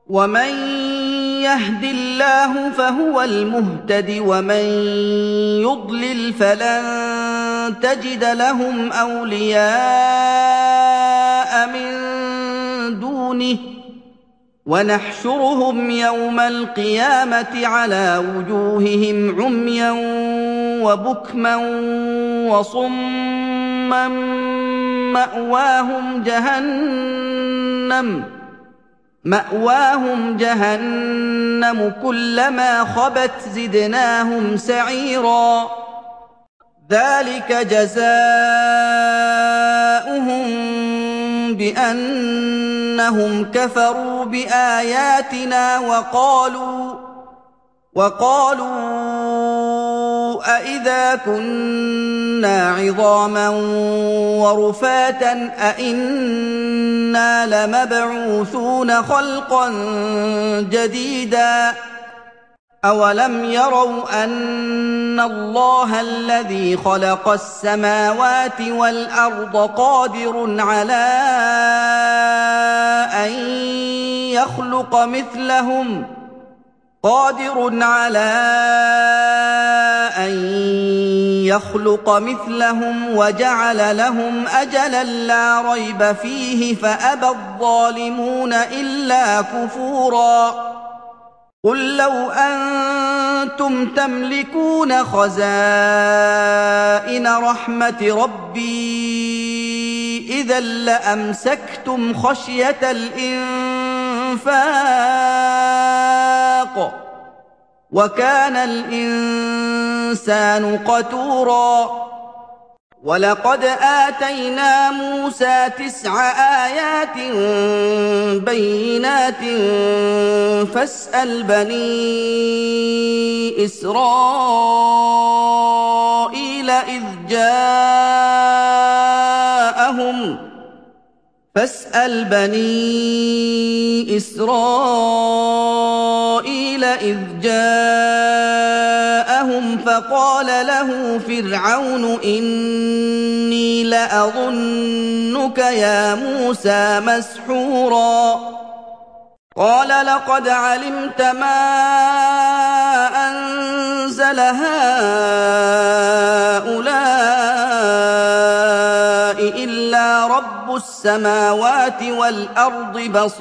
ومن يهد الله فهو المهتد ومن يضلل فلن تجد لهم أولياء من دونه ونحشرهم يوم القيامة على وجوههم عميا وبكما وصما مأواهم جهنم كلما خبت زدناهم سعيرا ذلك جزاؤهم بأنهم كفروا بآياتنا وقالوا أإذا كنا عظاما ورفاتا أإنا لمبعوثون خلقا جديدا أولم يروا أن الله الذي خلق السماوات والأرض قادر على أن يخلق مثلهم وجعل لهم أجلا لا ريب فيه فأبى الظالمون إلا كفورا قل لو أنتم تملكون خزائن رحمة ربي إذا لأمسكتم خشية الإنفاق وكان الإنسان قتورا ولقد آتينا موسى 9 آيات بينات فاسأل بني إسرائيل إذ جاءهم فقال له فرعون إني لأظنك يا موسى مسحورا قال لقد علمت ما أنزل هؤلاء إلا رب السماوات والأرض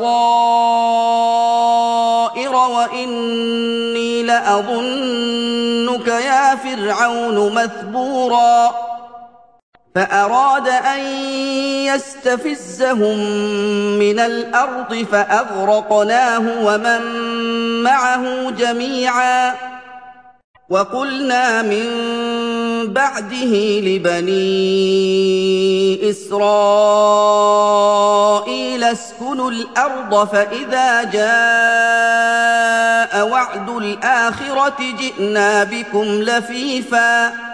بصائر وإني لأظنك يا فرعون مثبورا فأراد أن يستفزهم من الأرض فأغرقناه ومن معه جميعا وقلنا من بعده لبني إسرائيل اسكنوا الأرض فإذا جاء وعد الآخرة جئنا بكم لفيفا